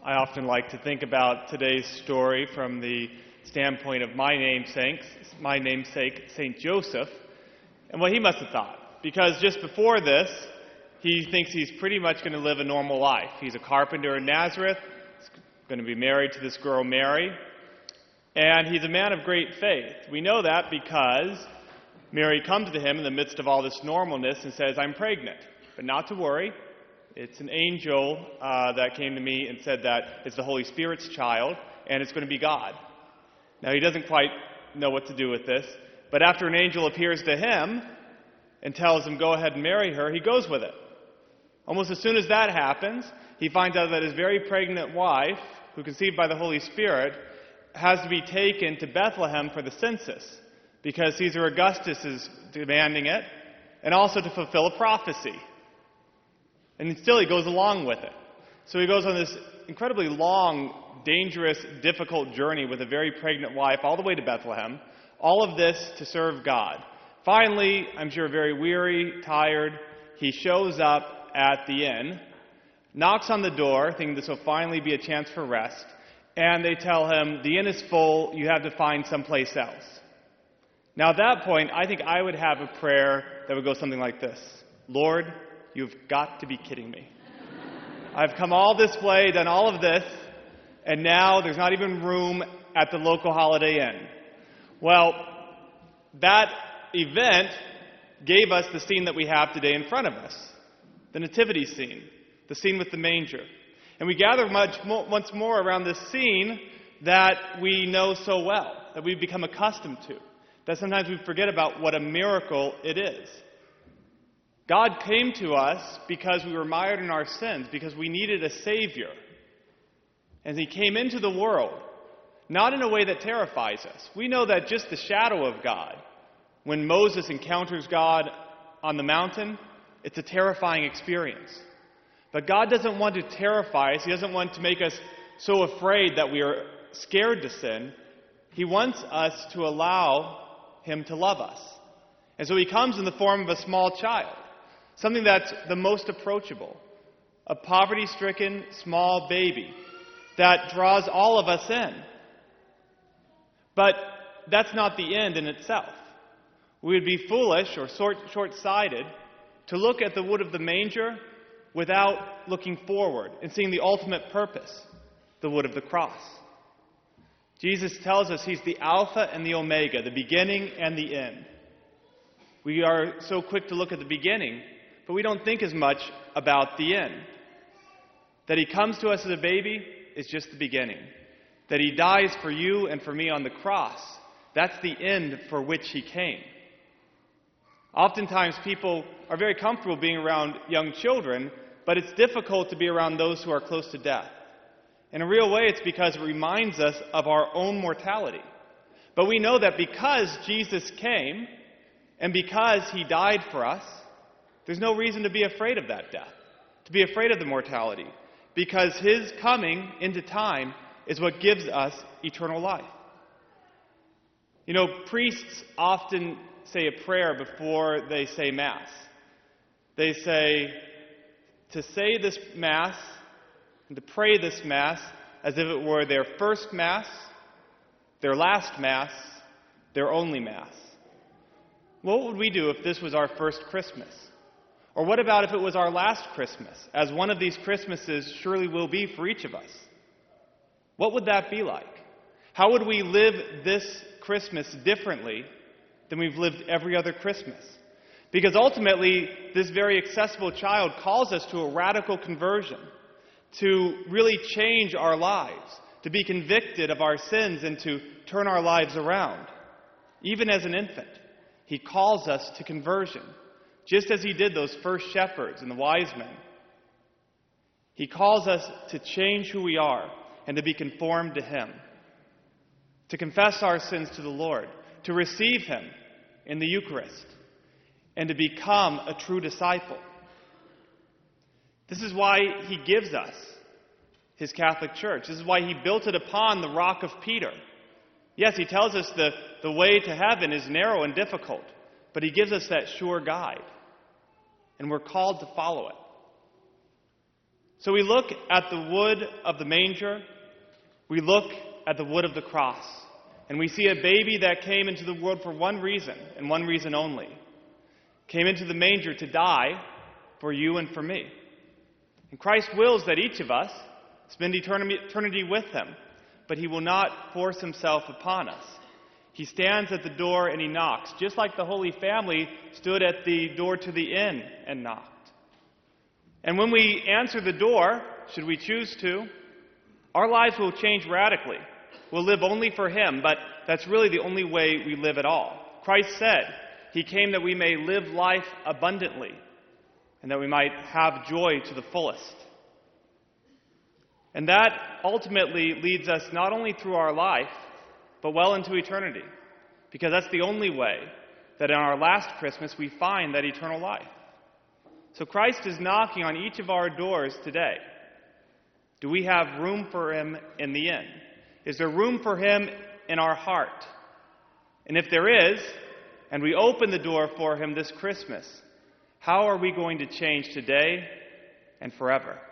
I often like to think about today's story from the standpoint of my namesake, St. Joseph, and what he must have thought. Because just before this, he thinks he's pretty much going to live a normal life. He's a carpenter in Nazareth, he's going to be married to this girl Mary, and he's a man of great faith. We know that because Mary comes to him in the midst of all this normalness and says, "I'm pregnant." But not to worry. It's an angel that came to me and said that it's the Holy Spirit's child, and it's going to be God. Now, he doesn't quite know what to do with this, but after an angel appears to him and tells him, "Go ahead and marry her," he goes with it. Almost as soon as that happens, he finds out that his very pregnant wife, who conceived by the Holy Spirit, has to be taken to Bethlehem for the census, because Caesar Augustus is demanding it, and also to fulfill a prophecy. And still he goes along with it. So he goes on this incredibly long, dangerous, difficult journey with a very pregnant wife all the way to Bethlehem. All of this to serve God. Finally, I'm sure very weary, tired, he shows up at the inn, knocks on the door, thinking this will finally be a chance for rest, and they tell him, "The inn is full, you have to find someplace else." Now at that point, I think I would have a prayer that would go something like this: "Lord, you've got to be kidding me. I've come all this way, done all of this, and now there's not even room at the local Holiday Inn." Well, that event gave us the scene that we have today in front of us, the nativity scene, the scene with the manger. And we gather once more around this scene that we know so well, that we've become accustomed to, that sometimes we forget about what a miracle it is. God came to us because we were mired in our sins, because we needed a Savior. And He came into the world, not in a way that terrifies us. We know that just the shadow of God, when Moses encounters God on the mountain, it's a terrifying experience. But God doesn't want to terrify us. He doesn't want to make us so afraid that we are scared to sin. He wants us to allow Him to love us. And so He comes in the form of a small child. Something that's the most approachable. A poverty-stricken small baby that draws all of us in. But that's not the end in itself. We would be foolish or short-sighted to look at the wood of the manger without looking forward and seeing the ultimate purpose, the wood of the cross. Jesus tells us He's the Alpha and the Omega, the beginning and the end. We are so quick to look at the beginning, but we don't think as much about the end. That He comes to us as a baby is just the beginning. That He dies for you and for me on the cross, that's the end for which He came. Oftentimes people are very comfortable being around young children, but it's difficult to be around those who are close to death. In a real way, it's because it reminds us of our own mortality. But we know that because Jesus came, and because He died for us, there's no reason to be afraid of that death, to be afraid of the mortality, because His coming into time is what gives us eternal life. You know, priests often say a prayer before they say Mass. They say to say this Mass and to pray this Mass as if it were their first Mass, their last Mass, their only Mass. What would we do if this was our first Christmas? Or what about if it was our last Christmas, as one of these Christmases surely will be for each of us? What would that be like? How would we live this Christmas differently than we've lived every other Christmas? Because ultimately, this very accessible child calls us to a radical conversion, to really change our lives, to be convicted of our sins and to turn our lives around. Even as an infant, He calls us to conversion, just as He did those first shepherds and the wise men. He calls us to change who we are and to be conformed to Him, to confess our sins to the Lord, to receive Him in the Eucharist, and to become a true disciple. This is why He gives us His Catholic Church. This is why He built it upon the rock of Peter. Yes, He tells us the way to heaven is narrow and difficult, but He gives us that sure guide, and we're called to follow it. So we look at the wood of the manger, we look at the wood of the cross, and we see a baby that came into the world for one reason, and one reason only. Came into the manger to die for you and for me. And Christ wills that each of us spend eternity with him, but he will not force himself upon us. He stands at the door and he knocks, just like the Holy Family stood at the door to the inn and knocked. And when we answer the door, should we choose to, our lives will change radically. We'll live only for him, but that's really the only way we live at all. Christ said he came that we may live life abundantly and that we might have joy to the fullest. And that ultimately leads us not only through our life, but well into eternity, because that's the only way that in our last Christmas we find that eternal life. So Christ is knocking on each of our doors today. Do we have room for him in the inn? Is there room for him in our heart? And if there is, and we open the door for him this Christmas, how are we going to change today and forever?